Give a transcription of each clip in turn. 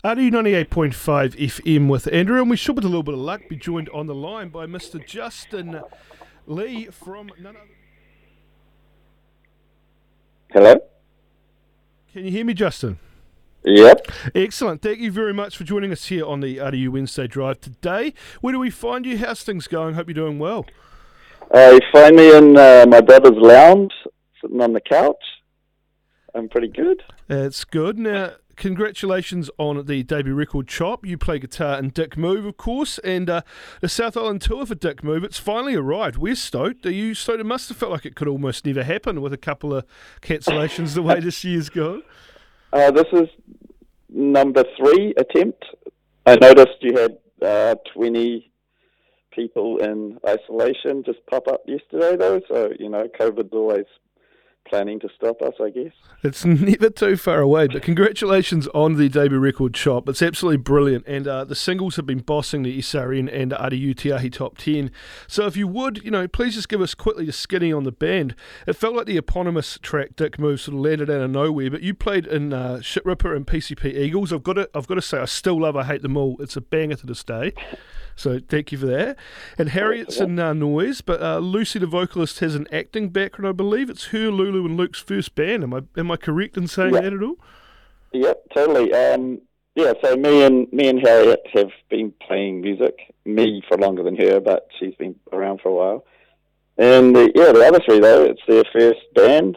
RDU 98.5 FM with Andrew, and we should, with a little bit of luck, be joined on the line by Mr. Justin Lee from none other. Hello? Can you hear me, Justin? Yep. Excellent. Thank you very much for joining us here on the RDU Wednesday Drive today. Where do we find you? How's things going? Hope you're doing well. You find me in my brother's lounge, sitting on the couch. I'm pretty good. That's good. Now, congratulations on the debut record, Chop. You play guitar in Dick Move, of course, and the South Island tour for Dick Move, it's finally arrived. We're stoked. Are you stoked? It must have felt like it could almost never happen with a couple of cancellations the way this year's gone. This is number 3 attempt. I noticed you had 20 people in isolation just pop up yesterday, though, so, COVID's always planning to stop us, I guess. It's never too far away, but congratulations on the debut record, Chop. It's absolutely brilliant, and the singles have been bossing the SRN and RDU Te Ahi Top 10. So if you would, please just give us quickly the skinny on the band. It felt like the eponymous track, Dick Move, sort of landed out of nowhere, but you played in Shit Ripper and PCP Eagles. I've got to say, I still love I Hate Them All. It's a banger to this day. So thank you for that. And Harriet's in Noise, but Lucy, the vocalist, has an acting background, I believe. It's her, Lulu, and Luke's first band. Am I correct in saying that at all? Yep, totally. So me and Harriet have been playing music. Me for longer than her, but she's been around for a while. And the other three, though, it's their first band.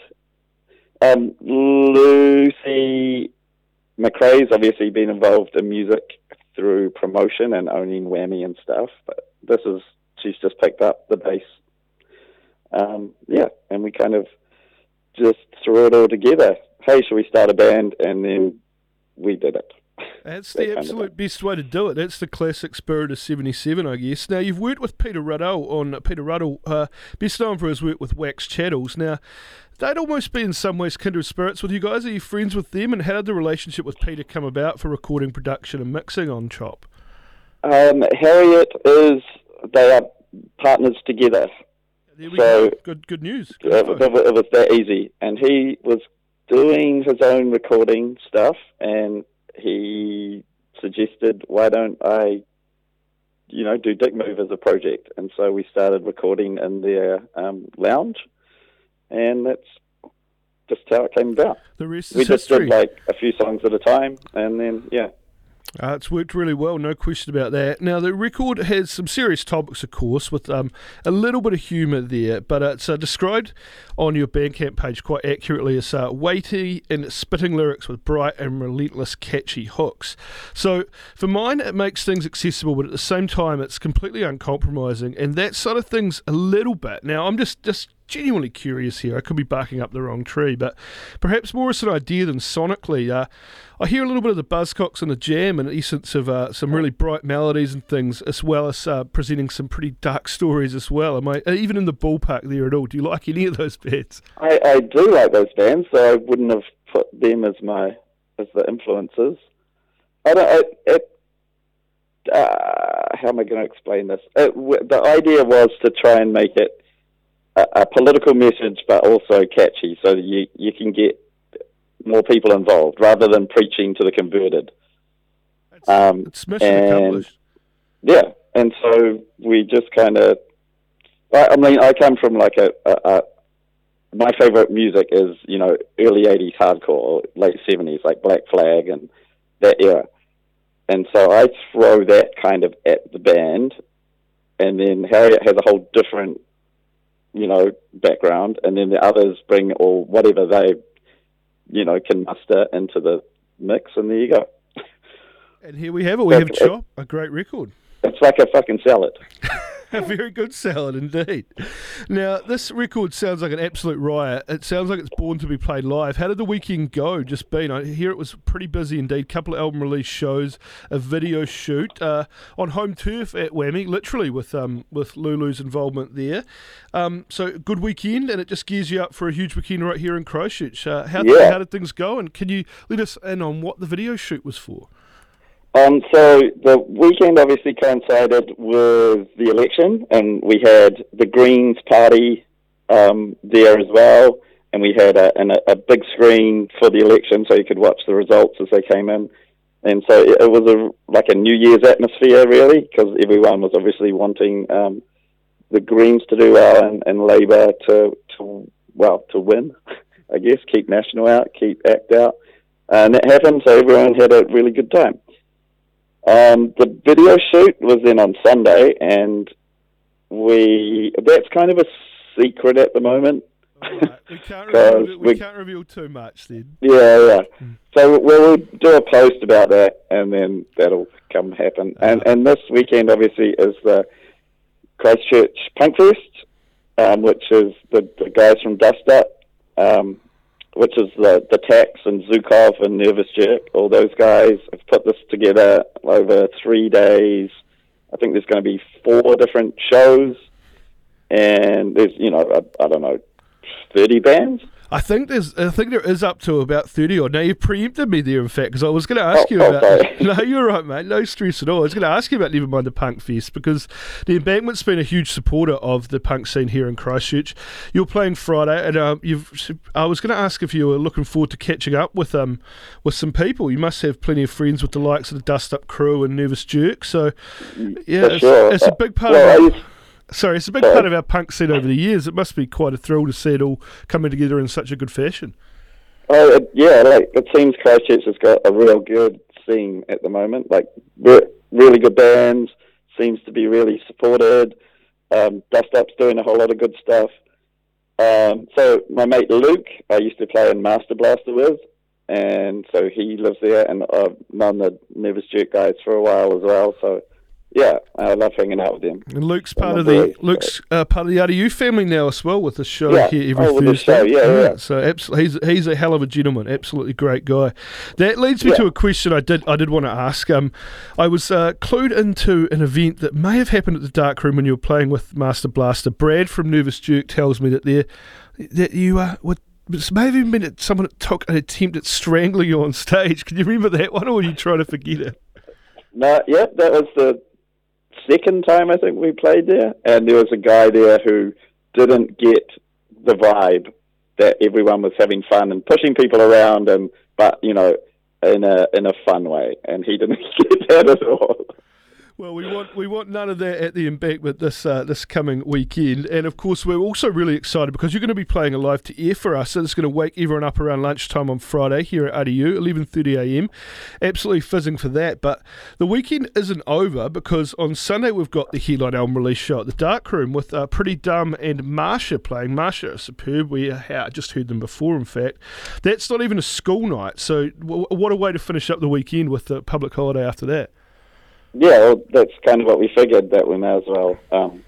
Lucy McRae's obviously been involved in music through promotion and owning Whammy and stuff, but she's just picked up the bass. And we kind of just threw it all together. Hey, should we start a band? And then we did it. That's the absolute best way to do it. That's the classic spirit of 77, I guess. Now, you've worked with Peter Ruddle, best known for his work with Wax Chattels. Now, they'd almost be in some ways kindred spirits with you guys. Are you friends with them? And how did the relationship with Peter come about for recording, production and mixing on Chop? Harriet they are partners together. There we go. Good news. It was that easy. And he was doing his own recording stuff, and he suggested, why don't I, do Dick Move as a project? And so we started recording in their lounge, and that's just how it came about. The rest is we just history. did a few songs at a time, and then, it's worked really well, no question about that. Now, the record has some serious topics, of course, with a little bit of humour there, but it's described on your Bandcamp page quite accurately as weighty and spitting lyrics with bright and relentless catchy hooks. So, for mine, it makes things accessible, but at the same time, it's completely uncompromising, and that sort of thing's a little bit. Now, I'm just genuinely curious here. I could be barking up the wrong tree, but perhaps more as an idea than sonically. I hear a little bit of the Buzzcocks and the Jam and essence of some really bright melodies and things, as well as presenting some pretty dark stories as well. Am I even in the ballpark there at all? Do you like any of those bands? I do like those bands, so I wouldn't have put them as the influences. How am I going to explain this? The idea was to try and make it a political message, but also catchy, so that you can get more people involved, rather than preaching to the converted. It's mission accomplished. Yeah, and so we just kind of... I come from my favourite music is, early 80s hardcore, or late 70s, like Black Flag and that era. And so I throw that kind of at the band, and then Harriet has a whole different background, and then the others bring all whatever they, can muster into the mix, and there you go. And here we have it. We have Chop, a great record. It's like a fucking salad. A very good salad indeed. Now, this record sounds like an absolute riot. It sounds like it's born to be played live. How did the weekend go? Just been, I hear it was pretty busy indeed. Couple of album release shows, a video shoot on home turf at Whammy, literally with Lulu's involvement there. So good weekend, and it just gears you up for a huge weekend right here in Christchurch. How did things go? And can you let us in on what the video shoot was for? So the weekend obviously coincided with the election, and we had the Greens party there as well, and we had a big screen for the election so you could watch the results as they came in. And so it was like a New Year's atmosphere, really, because everyone was obviously wanting the Greens to do well and Labour to win, I guess, keep National out, keep ACT out. And that happened, so everyone had a really good time. The video shoot was then on Sunday, and that's kind of a secret at the moment. Right. We can't reveal too much then. Yeah. So we'll do a post about that, and then that'll come happen. And this weekend, obviously, is the Christchurch Punk Fest, which is the guys from Dust Up, which is the Tax and Zukov and Nervous Jerk. All those guys have put this together over 3 days. I think there's going to be 4 different shows, and there's, I don't know, 30 bands. I think there is up to about 30 odd. Now, you preempted me there, in fact, because I was going to ask you about... Sorry. No, you're right, mate. No stress at all. I was going to ask you about Nevermind the Punk Fest, because the Embankment's been a huge supporter of the punk scene here in Christchurch. You're playing Friday, and I was going to ask if you were looking forward to catching up with some people. You must have plenty of friends with the likes of the Dust Up crew and Nervous Jerk, so yeah, sure. It's a big part it's a big part of our punk scene over the years. It must be quite a thrill to see it all coming together in such a good fashion. Oh, yeah, it seems Christchurch has got a real good scene at the moment. Like, really good bands, seems to be really supported. Dust Up's doing a whole lot of good stuff. So my mate Luke, I used to play in Master Blaster with, and so he lives there, and I've known the Nervous Jerk guys for a while as well, so... Yeah, I love hanging out with them. And Luke's part of the RDU family now as well, with the show here every Thursday. The show, yeah. So absolutely, he's a hell of a gentleman, absolutely great guy. That leads me to a question I did want to ask. I was clued into an event that may have happened at the Dark Room when you were playing with Master Blaster. Brad from Nervous Jerk tells me that you would. It may have even been someone that took an attempt at strangling you on stage. Can you remember that one, or were you trying to forget it? No, that was the second time I think we played there, and there was a guy there who didn't get the vibe that everyone was having fun and pushing people around, but in a fun way, and he didn't get that at all. Well, we want none of that at the Embankment this coming weekend, and of course we're also really excited because you're going to be playing a live to air for us. So it's going to wake everyone up around lunchtime on Friday here at RDU, 11:30 a.m. Absolutely fizzing for that. But the weekend isn't over, because on Sunday we've got the headline album release show at the Dark Room with Pretty Dumb and Marsha playing. Marsha are superb. We just heard them before. In fact, that's not even a school night. So what a way to finish up the weekend with the public holiday after that. Yeah, well, that's kind of what we figured, that we may as well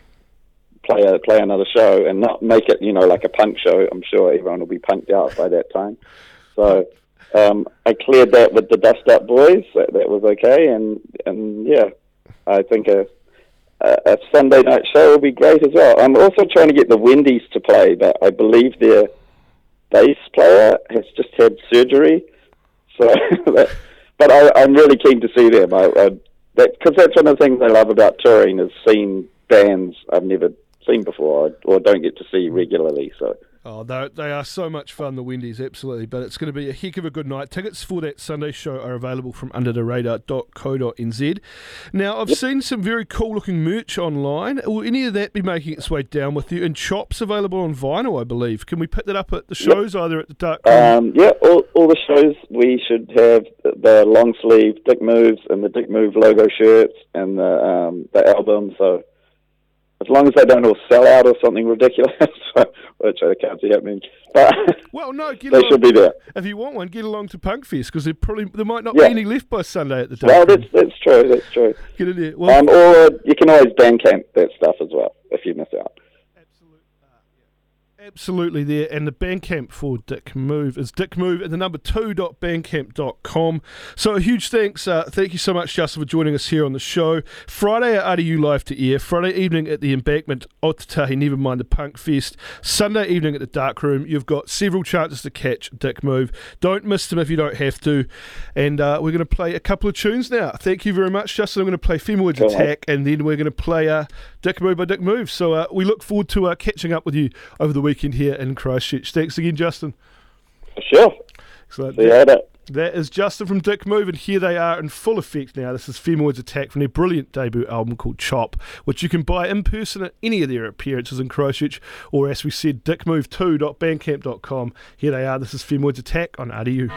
play another show and not make it, like a punk show. I'm sure everyone will be punked out by that time. So I cleared that with the Dust Up boys. That was okay, and yeah, I think a Sunday night show will be great as well. I'm also trying to get the Wendy's to play, but I believe their bass player has just had surgery. So, but I'm really keen to see them. Because that's one of the things I love about touring, is seeing bands I've never seen before or don't get to see regularly. So. Oh, they are so much fun, the Wendy's, absolutely. But it's going to be a heck of a good night. Tickets for that Sunday show are available from undertheradar.co.nz. Now, I've seen some very cool-looking merch online. Will any of that be making its way down with you? And Chops available on vinyl, I believe. Can we pick that up at the shows, either at the Dark Room? All the shows, we should have the long-sleeve Dick Moves and the Dick Move logo shirts and the album, so... As long as they don't all sell out or something ridiculous, which I can't see happening. But well, no, they should be there. If you want one, get along to Punkfest, because there might not be any left by Sunday at the Dark Well, Room. that's true. That's true. Get in there. Well, or you can always Bandcamp that stuff as well if you miss out. Absolutely there, and the Bandcamp for Dick Move is dickmove and the number 2.bandcamp.com. So a huge thanks, thank you so much, Justin, for joining us here on the show. Friday at RDU Live to Air, Friday evening at the Embankment, Otatahi, Nevermind the Punk Fest, Sunday evening at the Dark Room. You've got several chances to catch Dick Move. Don't miss them if you don't have to. And we're going to play a couple of tunes now. Thank you very much, Justin. I'm going to play Femoids Attack, and then we're going to play Dick Move by Dick Move. So we look forward to catching up with you over the weekend here in Christchurch. Thanks again, Justin. For sure. Excellent. See you later. That is Justin from Dick Move, and here they are in full effect now. This is Femoids Attack from their brilliant debut album called Chop, which you can buy in person at any of their appearances in Christchurch, or as we said, dickmove2.bandcamp.com. Here they are. This is Femoids Attack on RDU.